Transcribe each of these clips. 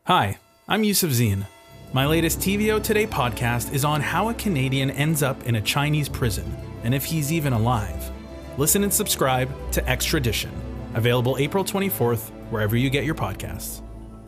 Hi, I'm Yusuf Zine. My latest TVO Today podcast is on how a Canadian ends up in a Chinese prison, and if he's even alive. Listen and subscribe to Extradition, available April 24th, wherever you get your podcasts.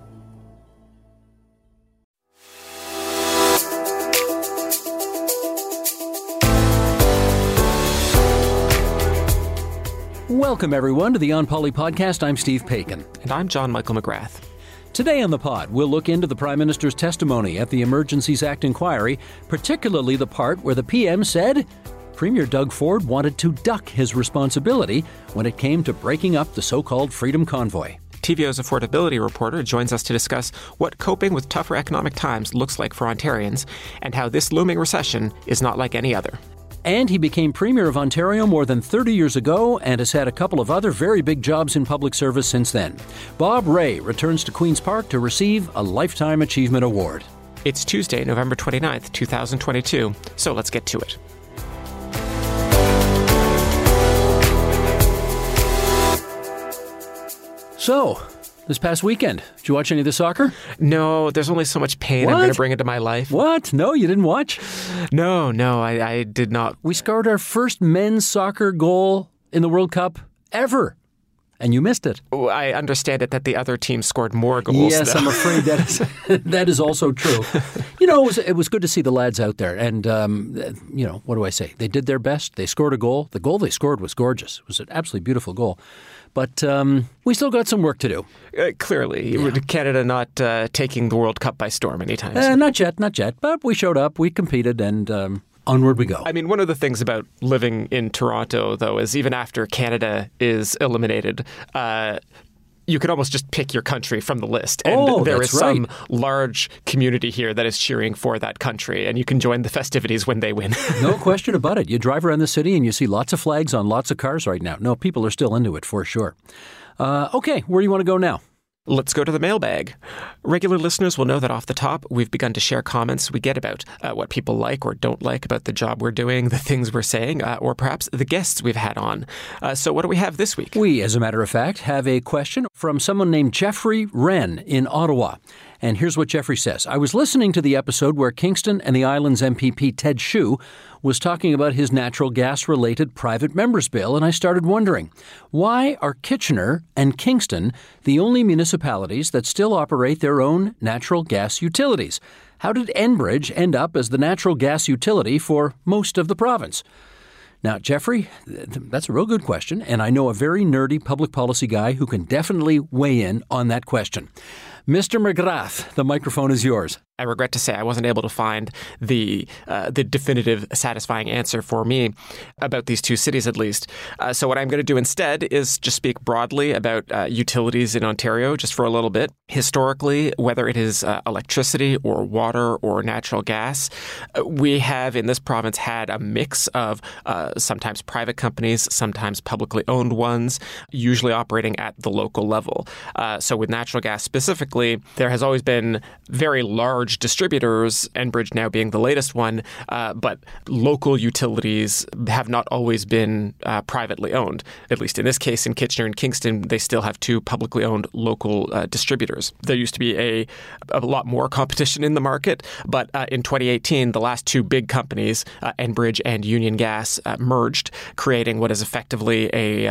Welcome, everyone, to the On Poly podcast. I'm Steve Paikin. And I'm John Michael McGrath. Today on the pod, we'll look into the Prime Minister's testimony at the Emergencies Act inquiry, particularly the part where the PM said Premier Doug Ford wanted to duck his responsibility when it came to breaking up the so-called Freedom Convoy. TVO's affordability reporter joins us to discuss what coping with tougher economic times looks like for Ontarians and how this looming recession is not like any other. And he became Premier of Ontario more than 30 years ago and has had a couple of other very big jobs in public service since then. Bob Rae returns to Queen's Park to receive a Lifetime Achievement Award. It's Tuesday, November 29th, 2022, so let's get to it. So, this past weekend, did you watch any of the soccer? No, there's only so much pain I'm going to bring into my life. What? No, you didn't watch? No, I did not. We scored our first men's soccer goal in the World Cup ever, and you missed it. I understand it that the other team scored more goals. Yes, though. I'm afraid that is also true. You know, it was good to see the lads out there, and, what do I say? They did their best. They scored a goal. The goal they scored was gorgeous. It was an absolutely beautiful goal. But we still got some work to do. Clearly. Yeah. Canada not taking the World Cup by storm anytime soon. Not yet. But we showed up, we competed, and onward we go. I mean, one of the things about living in Toronto, though, is even after Canada is eliminated, you could almost just pick your country from the list. And there is some large community here that is cheering for that country, and you can join the festivities when they win. No question about it. You drive around the city and you see lots of flags on lots of cars right now. No, people are still into it for sure. Okay, where do you want to go now? Let's go to the mailbag. Regular listeners will know that off the top, we've begun to share comments we get about what people like or don't like about the job we're doing, the things we're saying, or perhaps the guests we've had on. So what do we have this week? We, as a matter of fact, have a question from someone named Jeffrey Wren in Ottawa. And here's what Jeffrey says. I was listening to the episode where Kingston and the Islands MPP Ted Hsu was talking about his natural gas-related private members bill, and I started wondering, why are Kitchener and Kingston the only municipalities that still operate their own natural gas utilities? How did Enbridge end up as the natural gas utility for most of the province? Now, Jeffrey, that's a real good question, and I know a very nerdy public policy guy who can definitely weigh in on that question. Mr. McGrath, the microphone is yours. I regret to say I wasn't able to find the definitive, satisfying answer for me about these two cities, at least. So what I'm going to do instead is just speak broadly about utilities in Ontario just for a little bit. Historically, whether it is electricity or water or natural gas, we have in this province had a mix of sometimes private companies, sometimes publicly owned ones, usually operating at the local level. So with natural gas specifically, there has always been very large distributors, Enbridge now being the latest one, but local utilities have not always been privately owned. At least in this case, in Kitchener and Kingston, they still have two publicly owned local distributors. There used to be a lot more competition in the market, but in 2018, the last two big companies, Enbridge and Union Gas, merged, creating what is effectively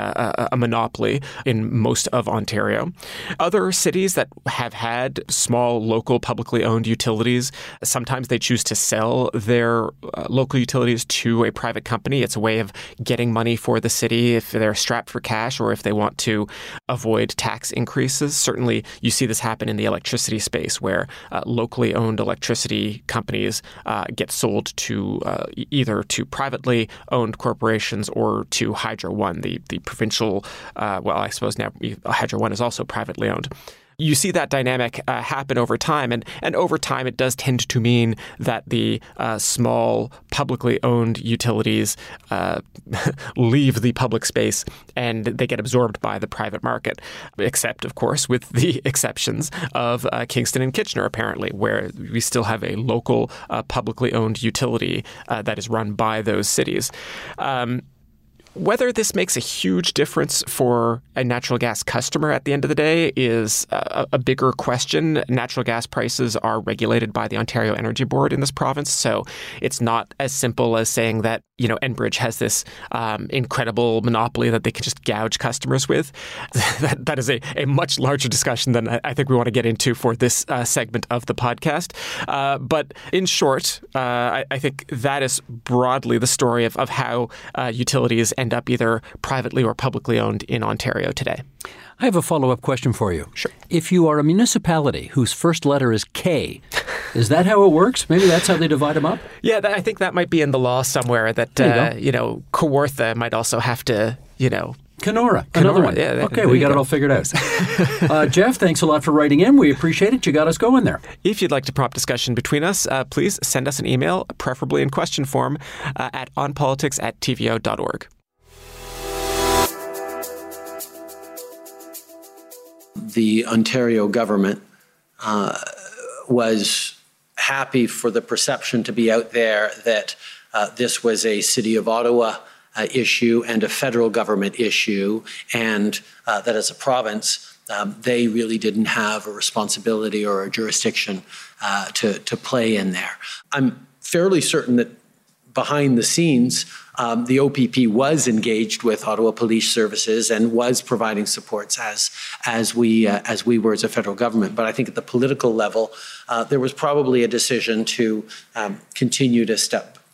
a monopoly in most of Ontario. Other cities that have had small local publicly owned utilities, sometimes they choose to sell their local utilities to a private company. It's a way of getting money for the city if they're strapped for cash or if they want to avoid tax increases. Certainly, you see this happen in the electricity space where locally owned electricity companies get sold to either to privately owned corporations or to Hydro One, the provincial, I suppose now Hydro One is also privately owned. You see that dynamic happen over time, and over time it does tend to mean that the small publicly owned utilities leave the public space and they get absorbed by the private market, except, of course, with the exceptions of Kingston and Kitchener, apparently, where we still have a local publicly owned utility that is run by those cities. Whether this makes a huge difference for a natural gas customer at the end of the day is a bigger question. Natural gas prices are regulated by the Ontario Energy Board in this province, so it's not as simple as saying that, Enbridge has this incredible monopoly that they can just gouge customers with. That is a much larger discussion than I think we want to get into for this segment of the podcast. But in short, I think that is broadly the story of how utilities end up either privately or publicly owned in Ontario today. I have a follow-up question for you. Sure. If you are a municipality whose first letter is K, is that how it works? Maybe that's how they divide them up? Yeah, I think that might be in the law somewhere that, Kawartha might also have to, Kenora, another one. Yeah, okay, we got it all figured out. Jeff, thanks a lot for writing in. We appreciate it. You got us going there. If you'd like to prompt discussion between us, please send us an email, preferably in question form, at onpolitics@tvo.org. The Ontario government was happy for the perception to be out there that this was a City of Ottawa issue and a federal government issue, and that as a province, they really didn't have a responsibility or a jurisdiction to play in there. I'm fairly certain that behind the scenes, the OPP was engaged with Ottawa Police Services and was providing supports as we were as a federal government. But I think at the political level, there was probably a decision to continue to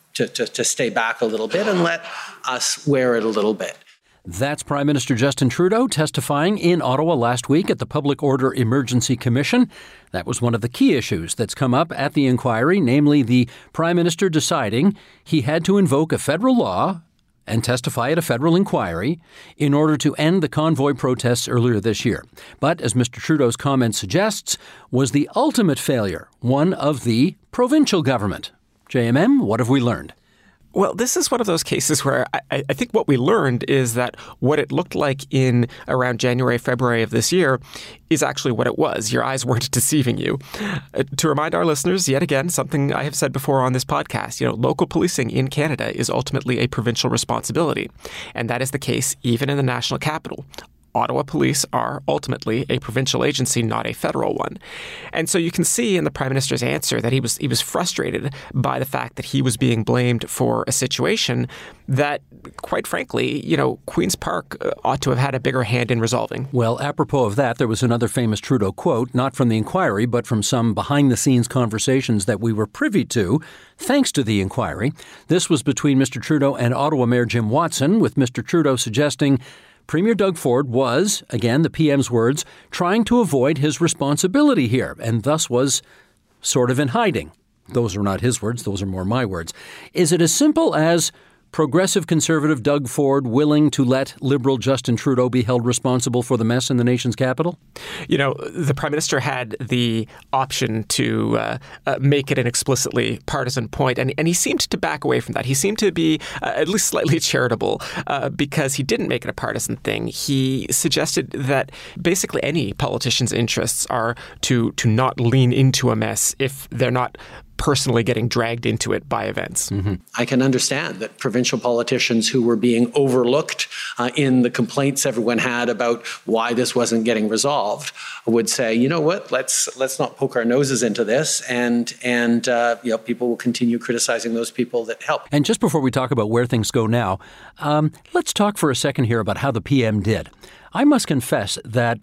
stay back a little bit and let us wear it a little bit. That's Prime Minister Justin Trudeau testifying in Ottawa last week at the Public Order Emergency Commission. That was one of the key issues that's come up at the inquiry, namely the Prime Minister deciding he had to invoke a federal law and testify at a federal inquiry in order to end the convoy protests earlier this year. But, as Mr. Trudeau's comment suggests, was the ultimate failure one of the provincial government. JMM, what have we learned? Well, this is one of those cases where I think what we learned is that what it looked like in around January, February of this year is actually what it was. Your eyes weren't deceiving you. To remind our listeners, yet again, something I have said before on this podcast, local policing in Canada is ultimately a provincial responsibility. And that is the case even in the national capital. Ottawa Police are ultimately a provincial agency, not a federal one. And so you can see in the Prime Minister's answer that he was frustrated by the fact that he was being blamed for a situation that, quite frankly, Queen's Park ought to have had a bigger hand in resolving. Well, apropos of that, there was another famous Trudeau quote, not from the inquiry, but from some behind-the-scenes conversations that we were privy to, thanks to the inquiry. This was between Mr. Trudeau and Ottawa Mayor Jim Watson, with Mr. Trudeau suggesting Premier Doug Ford was, again, the PM's words, trying to avoid his responsibility here, and thus was sort of in hiding. Those are not his words, those are more my words. Is it as simple as progressive conservative Doug Ford willing to let Liberal Justin Trudeau be held responsible for the mess in the nation's capital? The Prime Minister had the option to make it an explicitly partisan point, and he seemed to back away from that. He seemed to be at least slightly charitable because he didn't make it a partisan thing. He suggested that basically any politician's interests are to not lean into a mess if they're not personally getting dragged into it by events. Mm-hmm. I can understand that provincial politicians who were being overlooked in the complaints everyone had about why this wasn't getting resolved would say, you know what, let's not poke our noses into this, and people will continue criticizing those people that help. And just before we talk about where things go now, let's talk for a second here about how the PM did. I must confess that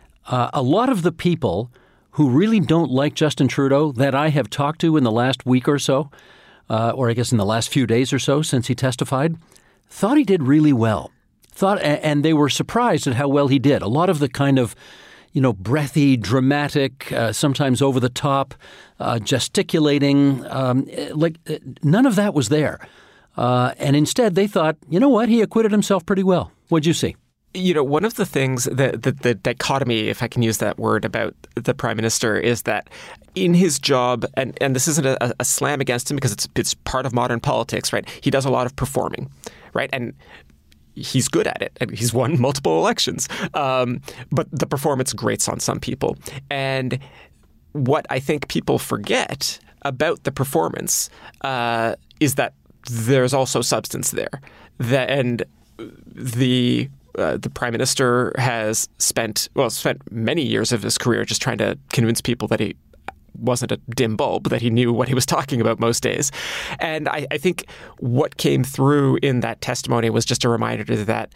a lot of the people who really don't like Justin Trudeau that I have talked to in the last week or so, or I guess in the last few days or so since he testified, thought he did really well. And they were surprised at how well he did. A lot of the kind of, breathy, dramatic, sometimes over the top, gesticulating, none of that was there. And instead they thought, you know what, he acquitted himself pretty well. What'd you see? One of the things that the dichotomy, if I can use that word, about the Prime Minister is that in his job, and this isn't a slam against him because it's part of modern politics, right? He does a lot of performing, right? And he's good at it. I mean, he's won multiple elections. But the performance grates on some people. And what I think people forget about the performance is that there's also substance there. And the Prime Minister has spent many years of his career just trying to convince people that he wasn't a dim bulb, that he knew what he was talking about most days. And I think what came through in that testimony was just a reminder that,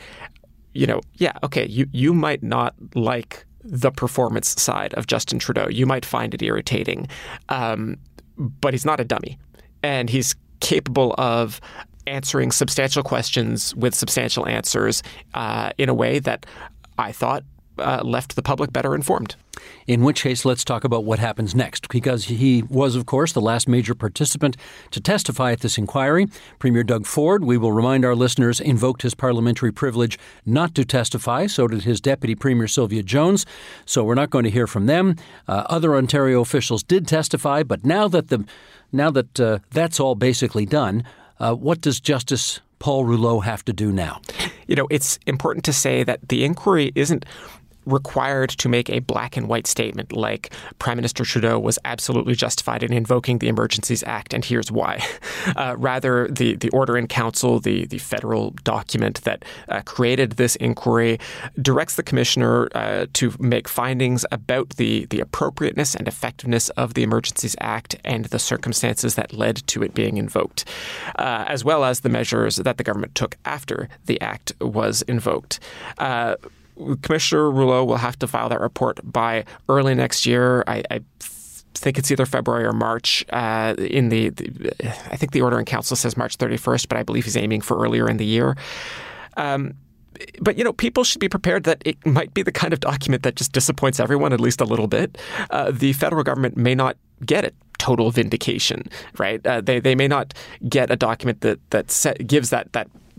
you might not like the performance side of Justin Trudeau. You might find it irritating, but he's not a dummy. And he's capable of answering substantial questions with substantial answers in a way that I thought left the public better informed. In which case, let's talk about what happens next, because he was, of course, the last major participant to testify at this inquiry. Premier Doug Ford, we will remind our listeners, invoked his parliamentary privilege not to testify. So did his Deputy Premier Sylvia Jones. So we're not going to hear from them. Other Ontario officials did testify, but now that that's all basically done, what does Justice Paul Rouleau have to do now? It's important to say that the inquiry isn't required to make a black and white statement like Prime Minister Trudeau was absolutely justified in invoking the Emergencies Act, and here's why. Rather, the Order in Council, the federal document that created this inquiry, directs the Commissioner to make findings about the appropriateness and effectiveness of the Emergencies Act and the circumstances that led to it being invoked, as well as the measures that the government took after the Act was invoked. Commissioner Rouleau will have to file that report by early next year. I think it's either February or March. I think the Order in Council says March 31st, but I believe he's aiming for earlier in the year. But, people should be prepared that it might be the kind of document that just disappoints everyone at least a little bit. The federal government may not get it. Total vindication, right? They may not get a document that gives that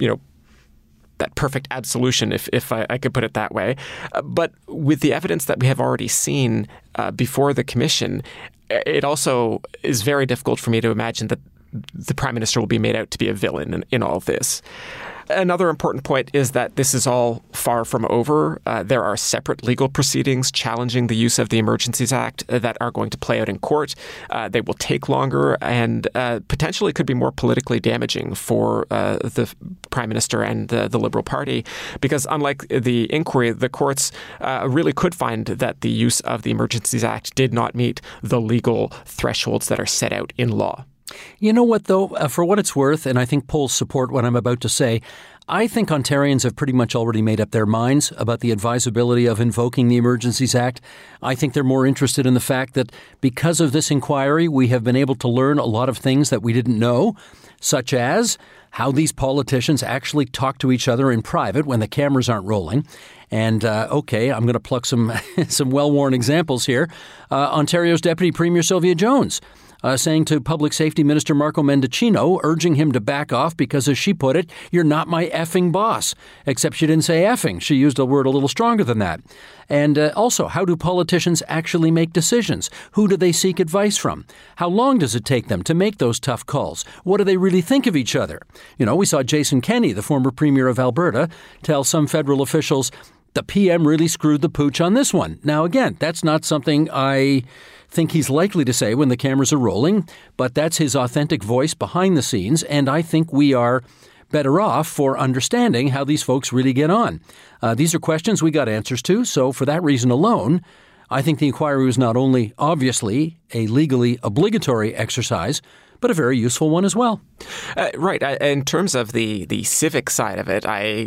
perfect absolution, if I could put it that way. But with the evidence that we have already seen before the commission, it also is very difficult for me to imagine that the Prime Minister will be made out to be a villain in all of this. Another important point is that this is all far from over. There are separate legal proceedings challenging the use of the Emergencies Act that are going to play out in court. They will take longer and potentially could be more politically damaging for the Prime Minister and the Liberal Party, because unlike the inquiry, the courts really could find that the use of the Emergencies Act did not meet the legal thresholds that are set out in law. You know what, though, for what it's worth, and I think polls support what I'm about to say, I think Ontarians have pretty much already made up their minds about the advisability of invoking the Emergencies Act. I think they're more interested in the fact that because of this inquiry, we have been able to learn a lot of things that we didn't know, such as how these politicians actually talk to each other in private when the cameras aren't rolling. And, I'm going to pluck some well-worn examples here. Ontario's Deputy Premier Sylvia Jones saying to Public Safety Minister Marco Mendicino, urging him to back off because, as she put it, you're not my effing boss. Except she didn't say effing. She used a word a little stronger than that. And also, how do politicians actually make decisions? Who do they seek advice from? How long does it take them to make those tough calls? What do they really think of each other? We saw Jason Kenney, the former Premier of Alberta, tell some federal officials, the PM really screwed the pooch on this one. Now, again, that's not something I think he's likely to say when the cameras are rolling, but that's his authentic voice behind the scenes, and I think we are better off for understanding how these folks really get on. These are questions we got answers to, so for that reason alone, I think the inquiry was not only obviously a legally obligatory exercise, but a very useful one as well. Right. In terms of the civic side of it, I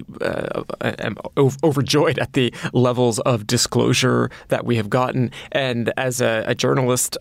am overjoyed at the levels of disclosure that we have gotten. And as a journalist,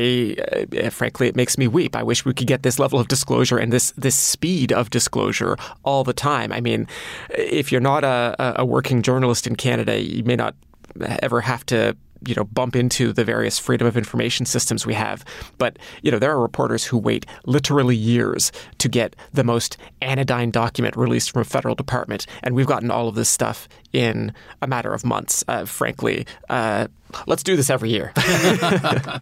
frankly, it makes me weep. I wish we could get this level of disclosure and this speed of disclosure all the time. I mean, if you're not a working journalist in Canada, you may not ever have to bump into the various freedom of information systems we have. But, there are reporters who wait literally years to get the most anodyne document released from a federal department. And we've gotten all of this stuff in a matter of months. Frankly, let's do this every year. I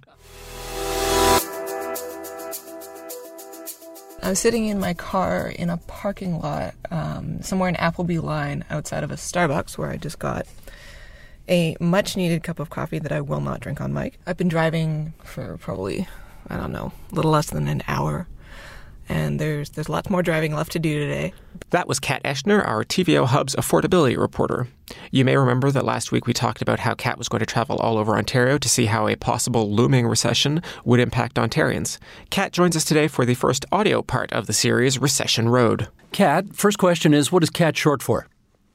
was sitting in my car in a parking lot somewhere in Appleby line outside of a Starbucks where I just got a much-needed cup of coffee that I will not drink on mic. I've been driving for probably, a little less than an hour. and there's lots more driving left to do today. That was Kat Eschner, our TVO Hub's affordability reporter. You may remember that last week we talked about how Kat was going to travel all over Ontario to see how a possible looming recession would impact Ontarians. Kat joins us today for the first audio part of the series, Recession Road. Kat, first question is, what is CAT short for?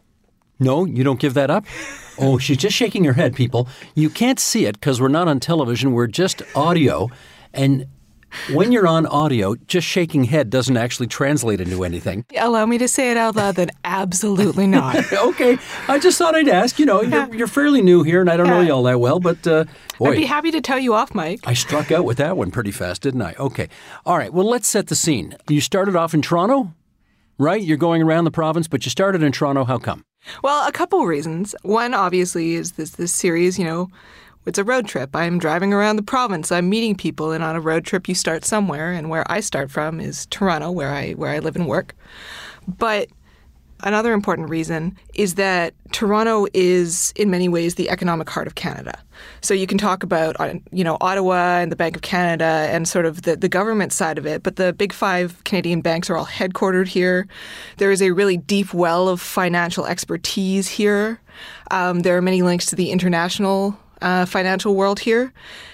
No, you don't give that up? Oh, she's just shaking her head, people. You can't see it because we're not on television. We're just audio. And when you're on audio, just shaking head doesn't actually translate into anything. Allow me to say it out loud, then absolutely not. Okay. I just thought I'd ask. You know, you're fairly new here, and I don't know you all that well, but boy. I'd be happy to tell you off, Mike. I struck out with that one pretty fast, didn't I? Okay. All right. Well, let's set the scene. You started off in Toronto, right? You're going around the province, but you started in Toronto. How come? Well, a couple reasons. One, obviously, is this series, it's a road trip. I'm driving around the province. I'm meeting people, and on a road trip, you start somewhere. And where I start from is Toronto, where I live and work. But another important reason is that Toronto is, in many ways, the economic heart of Canada. So you can talk about, Ottawa and the Bank of Canada and sort of the government side of it, but the big five Canadian banks are all headquartered here. There is a really deep well of financial expertise here. There are many links to the international financial world here.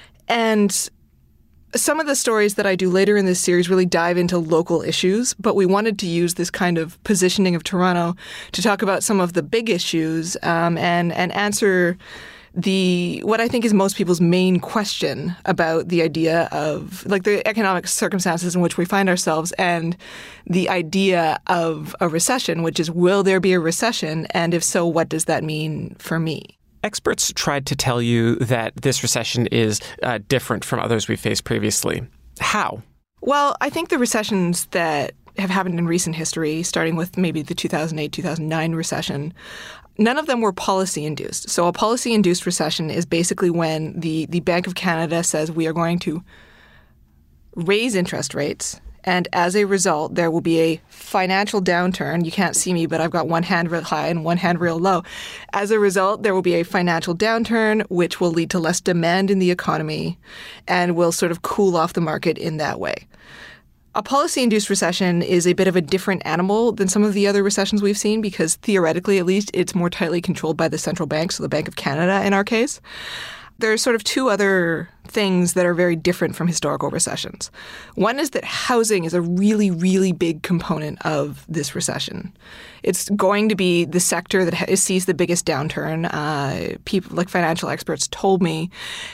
And some of the stories that I do later in this series really dive into local issues, but we wanted to use this kind of positioning of Toronto to talk about some of the big issues and answer what I think is most people's main question about the idea of the economic circumstances in which we find ourselves and the idea of a recession, which is, will there be a recession? And if so, what does that mean for me? Experts tried to tell you that this recession is different from others we've faced previously. How? Well, I think the recessions that have happened in recent history, starting with maybe the 2008-2009 recession, none of them were policy-induced. So a policy-induced recession is basically when the Bank of Canada says we are going to raise interest rates, and as a result, there will be a financial downturn. You can't see me, but I've got one hand real high and one hand real low. As a result, there will be a financial downturn, which will lead to less demand in the economy and will sort of cool off the market in that way. A policy-induced recession is a bit of a different animal than some of the other recessions we've seen because theoretically, at least, it's more tightly controlled by the central bank, so the Bank of Canada in our case. There are sort of two other things that are very different from historical recessions. One is that housing is a really, really big component of this recession. It's going to be the sector that sees the biggest downturn. People like financial experts told me.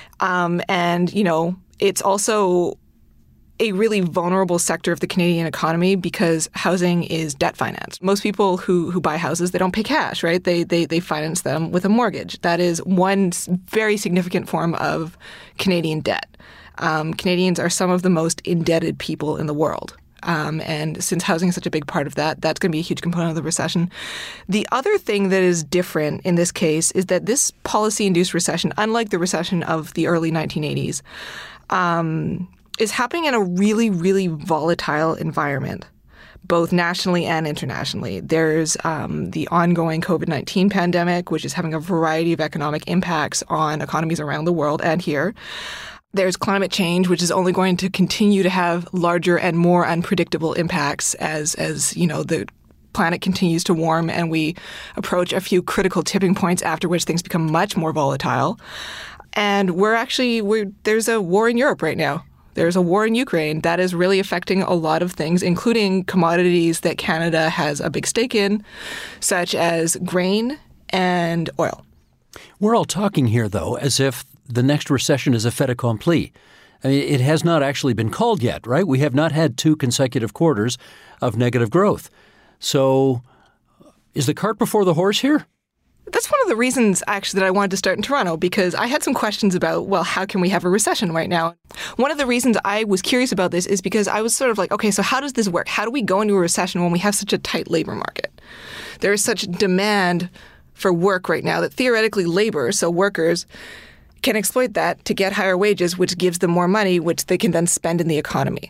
It's also a really vulnerable sector of the Canadian economy because housing is debt financed. Most people who buy houses, they don't pay cash, right? They finance them with a mortgage. That is one very significant form of Canadian debt. Canadians are some of the most indebted people in the world. And since housing is such a big part of that, that's going to be a huge component of the recession. The other thing that is different in this case is that this policy-induced recession, unlike the recession of the early 1980s, is happening in a really, really volatile environment, both nationally and internationally. There's the ongoing COVID-19 pandemic, which is having a variety of economic impacts on economies around the world and here. There's climate change, which is only going to continue to have larger and more unpredictable impacts as the planet continues to warm and we approach a few critical tipping points after which things become much more volatile. And there's a war in Europe right now. There's a war in Ukraine that is really affecting a lot of things, including commodities that Canada has a big stake in, such as grain and oil. We're all talking here, though, as if the next recession is a fait accompli. I mean, it has not actually been called yet, right? We have not had 2 consecutive quarters of negative growth. So is the cart before the horse here? That's one of the reasons, actually, that I wanted to start in Toronto, because I had some questions about, well, how can we have a recession right now? One of the reasons I was curious about this is because I was sort of like, okay, so how does this work? How do we go into a recession when we have such a tight labor market? There is such demand for work right now that theoretically labor, so workers, can exploit that to get higher wages, which gives them more money, which they can then spend in the economy.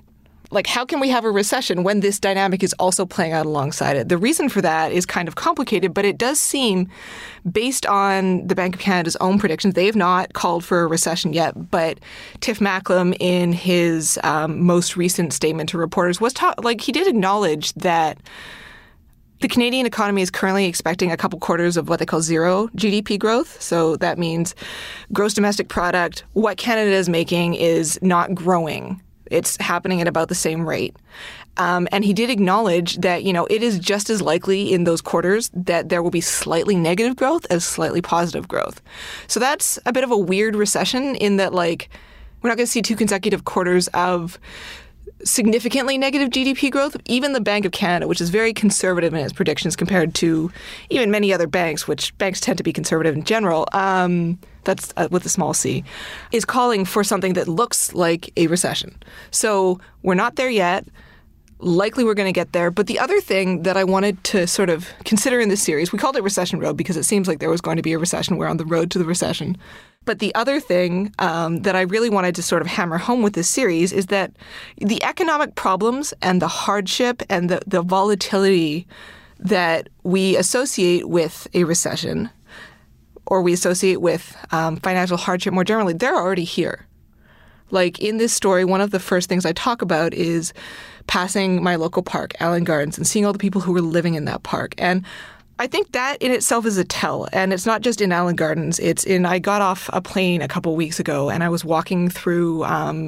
Like, how can we have a recession when this dynamic is also playing out alongside it? The reason for that is kind of complicated, but it does seem, based on the Bank of Canada's own predictions, they have not called for a recession yet, but Tiff Macklem, in his most recent statement to reporters, he did acknowledge that the Canadian economy is currently expecting a couple quarters of what they call zero GDP growth. So that means gross domestic product, what Canada is making is not growing. It's happening at about the same rate. And he did acknowledge that, it is just as likely in those quarters that there will be slightly negative growth as slightly positive growth. So that's a bit of a weird recession in that, we're not going to see 2 consecutive quarters of significantly negative GDP growth. Even the Bank of Canada, which is very conservative in its predictions compared to even many other banks, which banks tend to be conservative in general, that's with a small c, is calling for something that looks like a recession. So we're not there yet. Likely we're going to get there. But the other thing that I wanted to sort of consider in this series, we called it Recession Road because it seems like there was going to be a recession. We're on the road to the recession. But the other thing that I really wanted to sort of hammer home with this series is that the economic problems and the hardship and the volatility that we associate with a recession, or we associate with financial hardship more generally, they're already here. Like in this story, one of the first things I talk about is passing my local park, Allen Gardens, and seeing all the people who were living in that park. And I think that in itself is a tell. And it's not just in Allen Gardens. I got off a plane a couple weeks ago and I was walking through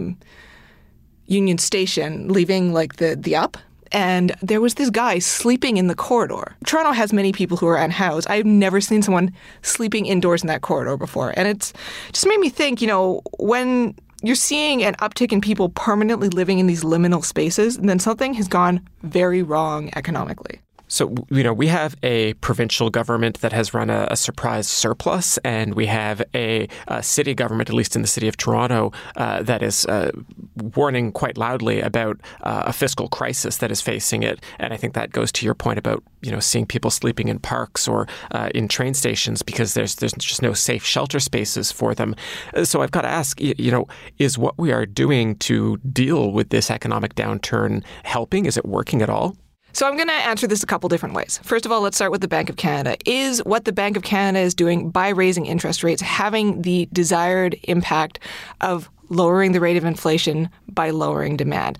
Union Station, leaving the up. And there was this guy sleeping in the corridor. Toronto has many people who are unhoused. I've never seen someone sleeping indoors in that corridor before. And it's just made me think, when you're seeing an uptick in people permanently living in these liminal spaces, then something has gone very wrong economically. So, we have a provincial government that has run a surprise surplus, and we have a city government, at least in the city of Toronto, that is warning quite loudly about a fiscal crisis that is facing it. And I think that goes to your point about, seeing people sleeping in parks or in train stations because there's just no safe shelter spaces for them. So I've got to ask, is what we are doing to deal with this economic downturn helping? Is it working at all? So I'm going to answer this a couple different ways. First of all, let's start with the Bank of Canada. Is what the Bank of Canada is doing by raising interest rates having the desired impact of lowering the rate of inflation by lowering demand?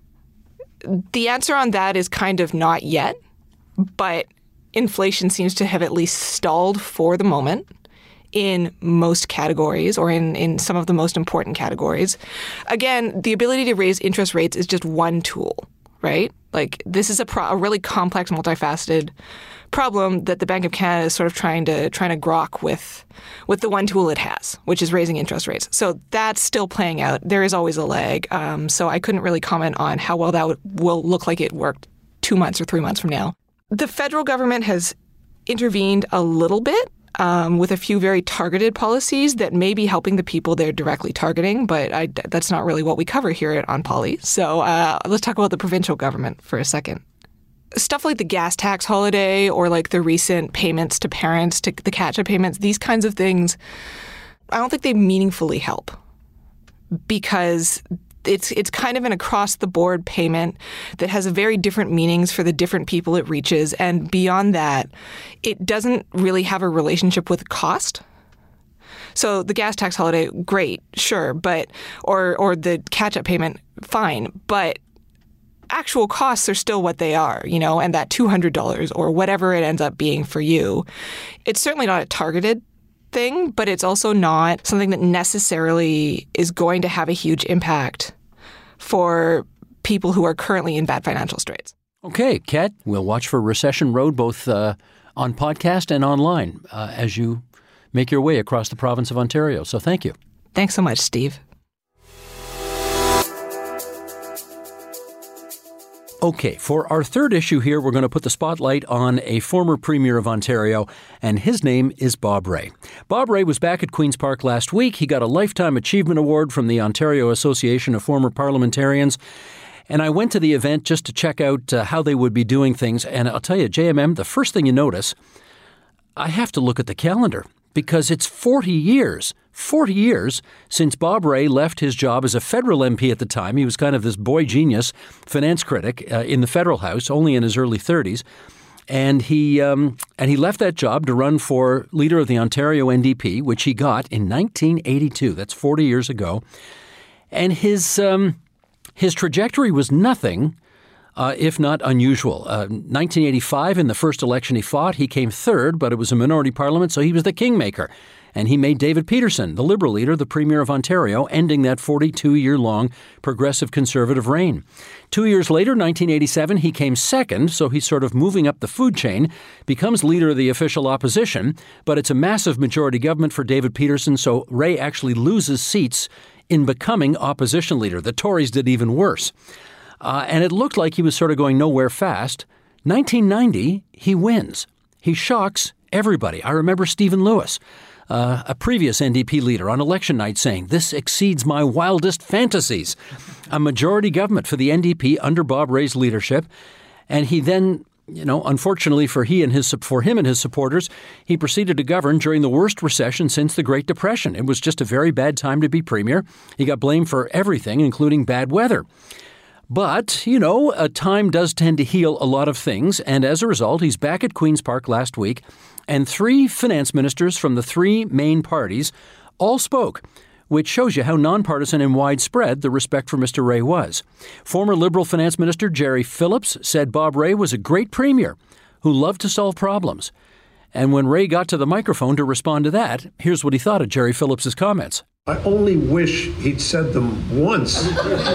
The answer on that is kind of not yet, but inflation seems to have at least stalled for the moment in most categories or in some of the most important categories. Again, the ability to raise interest rates is just one tool, right? This is a really complex, multifaceted problem that the Bank of Canada is sort of trying to grok with the one tool it has, which is raising interest rates. So that's still playing out. There is always a lag. So I couldn't really comment on how well that will look like it worked 2 months or 3 months from now. The federal government has intervened a little bit with a few very targeted policies that may be helping the people they're directly targeting, but that's not really what we cover here on Poly. So let's talk about the provincial government for a second. Stuff like the gas tax holiday or the recent payments to parents, to the catch-up payments, these kinds of things, I don't think they meaningfully help because it's kind of an across-the-board payment that has very different meanings for the different people it reaches. And beyond that, it doesn't really have a relationship with cost. So the gas tax holiday, great, sure, but or the catch-up payment, fine. But actual costs are still what they are, and that $200 or whatever it ends up being for you, it's certainly not a targeted thing, but it's also not something that necessarily is going to have a huge impact for people who are currently in bad financial straits. Okay, Kat, we'll watch for Recession Road both on podcast and online as you make your way across the province of Ontario. So thank you. Thanks so much, Steve. Okay, for our third issue here, we're going to put the spotlight on a former Premier of Ontario, and his name is Bob Rae. Bob Rae was back at Queen's Park last week. He got a Lifetime Achievement Award from the Ontario Association of Former Parliamentarians, and I went to the event just to check out how they would be doing things, and I'll tell you, JMM, the first thing you notice, I have to look at the calendar, because it's 40 years 40 years since Bob Rae left his job as a federal MP at the time. He was kind of this boy genius finance critic in the federal House, only in his early 30s. And he left that job to run for leader of the Ontario NDP, which he got in 1982. That's 40 years ago. And his trajectory was nothing if not unusual. 1985, in the first election he fought, he came third, but it was a minority parliament, so he was the kingmaker. And he made David Peterson, the Liberal leader, the Premier of Ontario, ending that 42-year-long progressive Conservative reign. 2 years later, 1987, he came second, so he's sort of moving up the food chain, becomes leader of the official opposition, but it's a massive majority government for David Peterson, so Rae actually loses seats in becoming opposition leader. The Tories did even worse. And it looked like he was sort of going nowhere fast. 1990, he wins. He shocks everybody. I remember Stephen Lewis, a previous NDP leader, on election night saying, "This exceeds my wildest fantasies." A majority government for the NDP under Bob Rae's leadership. And he then, unfortunately for him and his supporters, he proceeded to govern during the worst recession since the Great Depression. It was just a very bad time to be premier. He got blamed for everything, including bad weather. But, time does tend to heal a lot of things, and as a result, he's back at Queen's Park last week, and 3 finance ministers from the 3 main parties all spoke, which shows you how nonpartisan and widespread the respect for Mr. Rae was. Former Liberal Finance Minister Gerry Phillips said Bob Rae was a great premier who loved to solve problems. And when Rae got to the microphone to respond to that, here's what he thought of Gerry Phillips' comments. I only wish he'd said them once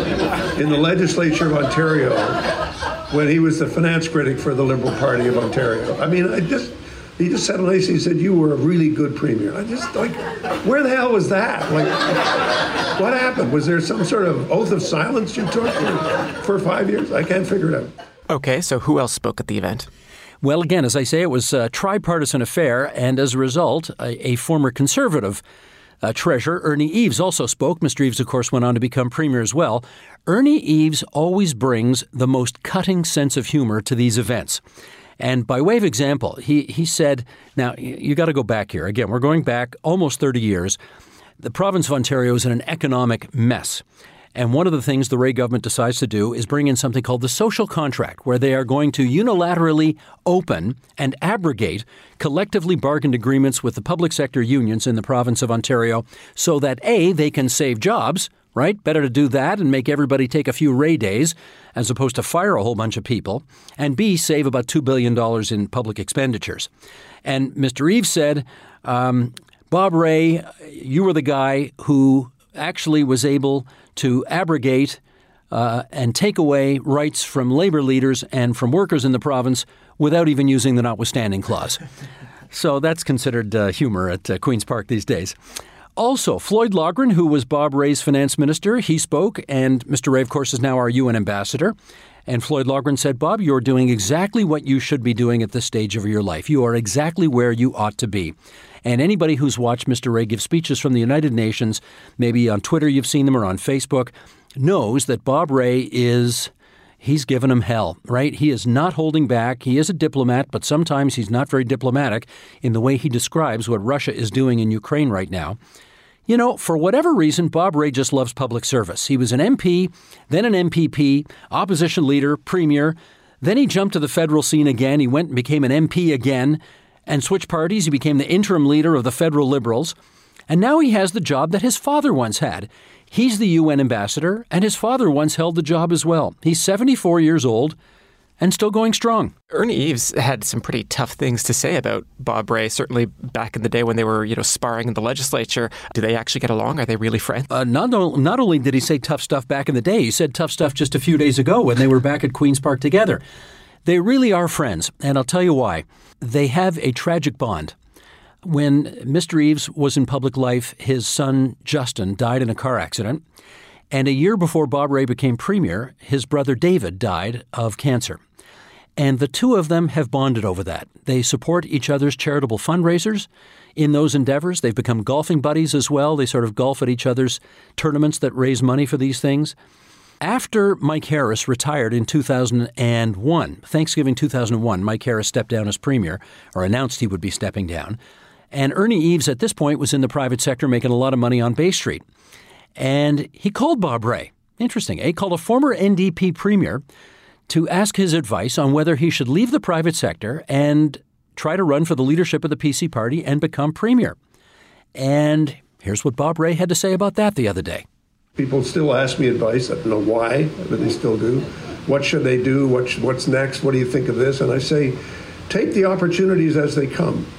in the legislature of Ontario when he was the finance critic for the Liberal Party of Ontario. I mean, he just said nicely, he said, "You were a really good premier." I just, where the hell was that? What happened? Was there some sort of oath of silence you took for 5 years? I can't figure it out. Okay, so who else spoke at the event? Well, again, as I say, it was a tripartisan affair, and as a result, a former Conservative treasurer, Ernie Eves, also spoke. Mr. Eves, of course, went on to become premier as well. Ernie Eves always brings the most cutting sense of humor to these events. And by way of example, he said, now, you got to go back here. Again, we're going back almost 30 years. The province of Ontario is in an economic mess. And one of the things the Rae government decides to do is bring in something called the social contract, where they are going to unilaterally open and abrogate collectively bargained agreements with the public sector unions in the province of Ontario so that, A, they can save jobs, right? Better to do that and make everybody take a few Rae days as opposed to fire a whole bunch of people, and B, save about $2 billion in public expenditures. And Mr. Eves said, Bob Rae, you were the guy who actually was able to abrogate and take away rights from labor leaders and from workers in the province without even using the notwithstanding clause. So that's considered humor at Queen's Park these days. Also, Floyd Logren, who was Bob Rae's finance minister, he spoke, and Mr. Rae, of course, is now our UN ambassador. And Floyd Logren said, Bob, you're doing exactly what you should be doing at this stage of your life. You are exactly where you ought to be. And anybody who's watched Mr. Rae give speeches from the United Nations, maybe on Twitter you've seen them or on Facebook, knows that Bob Rae he's given him hell, right? He is not holding back. He is a diplomat, but sometimes he's not very diplomatic in the way he describes what Russia is doing in Ukraine right now. For whatever reason, Bob Rae just loves public service. He was an MP, then an MPP, opposition leader, premier. Then he jumped to the federal scene again. He went and became an MP again and switched parties. He became the interim leader of the federal Liberals. And now he has the job that his father once had. He's the UN ambassador, and his father once held the job as well. He's 74 years old and still going strong. Ernie Eves had some pretty tough things to say about Bob Rae, certainly back in the day when they were, sparring in the legislature. Do they actually get along? Are they really friends? Not only did he say tough stuff back in the day, he said tough stuff just a few days ago when they were back at Queen's Park together. They really are friends, and I'll tell you why. They have a tragic bond. When Mr. Eves was in public life, his son Justin died in a car accident. And a year before Bob Rae became premier, his brother David died of cancer. And the two of them have bonded over that. They support each other's charitable fundraisers in those endeavors. They've become golfing buddies as well. They sort of golf at each other's tournaments that raise money for these things. After Mike Harris retired in 2001, Thanksgiving 2001, Mike Harris stepped down as premier, or announced he would be stepping down. And Ernie Eves at this point was in the private sector making a lot of money on Bay Street. And he called Bob Rae. Interesting, eh? Called a former NDP premier to ask his advice on whether he should leave the private sector and try to run for the leadership of the PC party and become premier. And here's what Bob Rae had to say about that the other day. People still ask me advice. I don't know why, but they still do. What should they do? What's next? What do you think of this? And I say, take the opportunities as they come.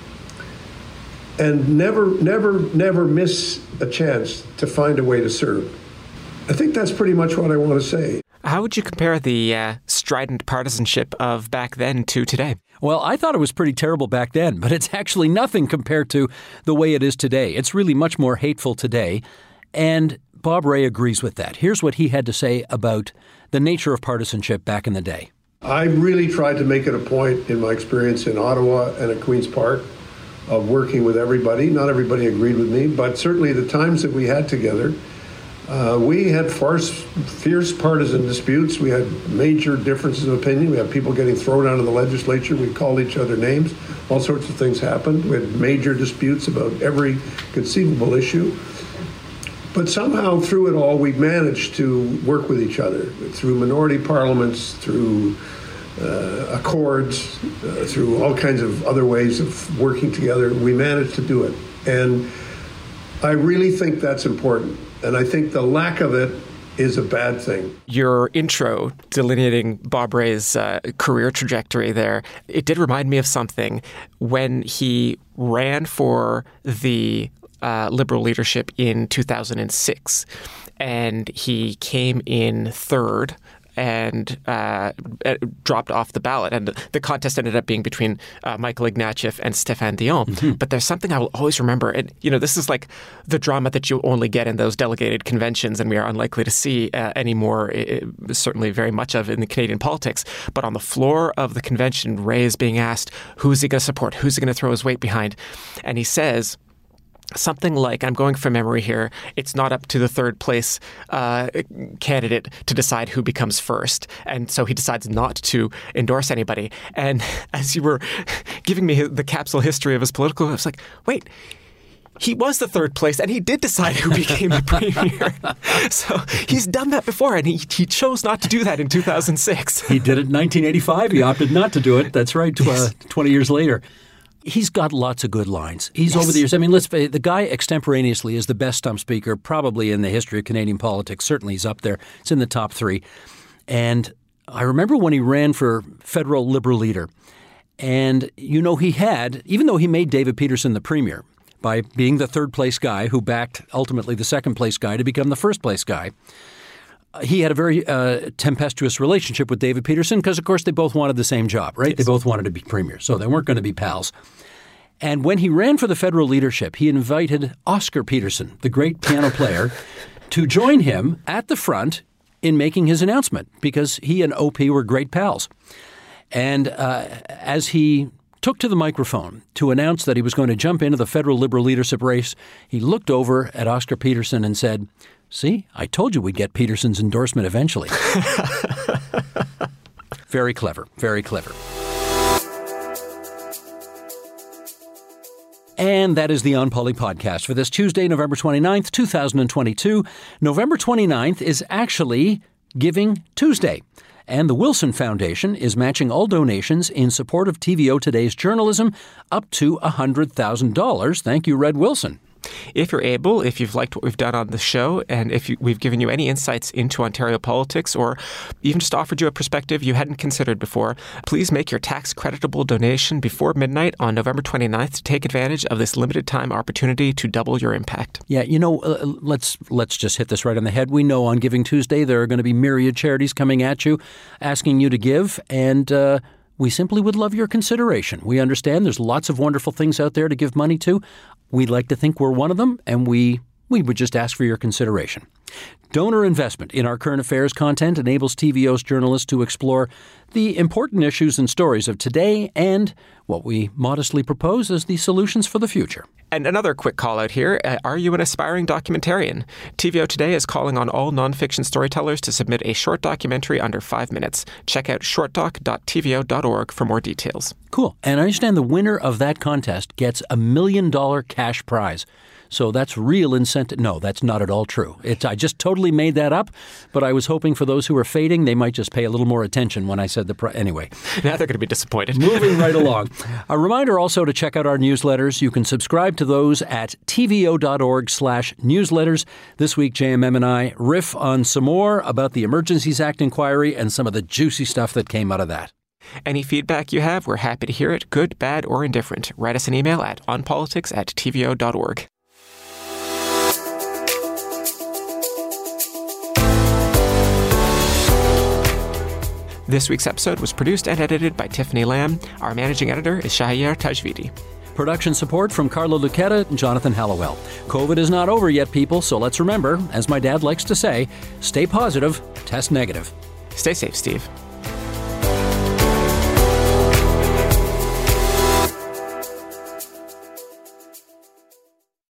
And never miss a chance to find a way to serve. I think that's pretty much what I want to say. How would you compare the strident partisanship of back then to today? Well, I thought it was pretty terrible back then, but it's actually nothing compared to the way it is today. It's really much more hateful today, and Bob Rae agrees with that. Here's what he had to say about the nature of partisanship back in the day. I really tried to make it a point in my experience in Ottawa and at Queen's Park of working with everybody. Not everybody agreed with me, but certainly the times that we had together, we had fierce partisan disputes. We had major differences of opinion. We had people getting thrown out of the legislature. We called each other names. All sorts of things happened. We had major disputes about every conceivable issue. But somehow through it all, we managed to work with each other through minority parliaments, through accords, through all kinds of other ways of working together. We managed to do it. And I really think that's important. And I think the lack of it is a bad thing. Your intro delineating Bob Rae's career trajectory there, it did remind me of something when he ran for the Liberal leadership in 2006. And he came in third and dropped off the ballot. And the contest ended up being between Michael Ignatieff and Stéphane Dion. Mm-hmm. But there's something I will always remember. And, this is like the drama that you only get in those delegated conventions, and we are unlikely to see anymore, certainly very much of in the Canadian politics. But on the floor of the convention, Rae is being asked, who's he going to support? Who's he going to throw his weight behind? And he says something like, I'm going from memory here, it's not up to the third place candidate to decide who becomes first. And so he decides not to endorse anybody. And as you were giving me the capsule history of his political, I was like, wait, he was the third place and he did decide who became the premier. So he's done that before, and he chose not to do that in 2006. He did it in 1985. He opted not to do it. That's right, 20 years later. He's got lots of good lines. He's over the years. I mean, the guy extemporaneously is the best stump speaker probably in the history of Canadian politics. Certainly he's up there. It's in the top three. And I remember when he ran for federal Liberal leader. And, he had, even though he made David Peterson the premier by being the third place guy who backed ultimately the second place guy to become the first place guy, he had a very tempestuous relationship with David Peterson because, of course, they both wanted the same job, right? Yes. They both wanted to be premier, so they weren't going to be pals. And when he ran for the federal leadership, he invited Oscar Peterson, the great piano player, to join him at the front in making his announcement because he and OP were great pals. And as he took to the microphone to announce that he was going to jump into the federal Liberal leadership race, he looked over at Oscar Peterson and said, "See, I told you we'd get Peterson's endorsement eventually." Very clever, very clever. And that is the On Poly podcast for this Tuesday, November 29th, 2022. November 29th is actually Giving Tuesday. And the Wilson Foundation is matching all donations in support of TVO Today's journalism up to $100,000. Thank you, Red Wilson. If you're able, if you've liked what we've done on the show, and if we've given you any insights into Ontario politics, or even just offered you a perspective you hadn't considered before, please make your tax-creditable donation before midnight on November 29th to take advantage of this limited-time opportunity to double your impact. Yeah, let's just hit this right on the head. We know on Giving Tuesday there are going to be myriad charities coming at you, asking you to give, and we simply would love your consideration. We understand there's lots of wonderful things out there to give money to. We'd like to think we're one of them, and we we would just ask for your consideration. Donor investment in our current affairs content enables TVO's journalists to explore the important issues and stories of today and what we modestly propose as the solutions for the future. And another quick call out here. Are you an aspiring documentarian? TVO Today is calling on all nonfiction storytellers to submit a short documentary under 5 minutes. Check out shortdoc.tvo.org for more details. Cool. And I understand the winner of that contest gets $1 million cash prize. So that's real incentive. No, that's not at all true. I just totally made that up, but I was hoping for those who are fading, they might just pay a little more attention when I said the prize. Anyway. Now they're going to be disappointed. Moving right along. A reminder also to check out our newsletters. You can subscribe to those at tvo.org/newsletters. This week, JMM and I riff on some more about the Emergencies Act inquiry and some of the juicy stuff that came out of that. Any feedback you have, we're happy to hear it, good, bad, or indifferent. Write us an email at onpolitics@tvo.org. This week's episode was produced and edited by Tiffany Lamb. Our managing editor is Shahir Tajvidi. Production support from Carla Lucetta and Jonathan Hallowell. COVID is not over yet, people, so let's remember, as my dad likes to say, stay positive, test negative. Stay safe, Steve.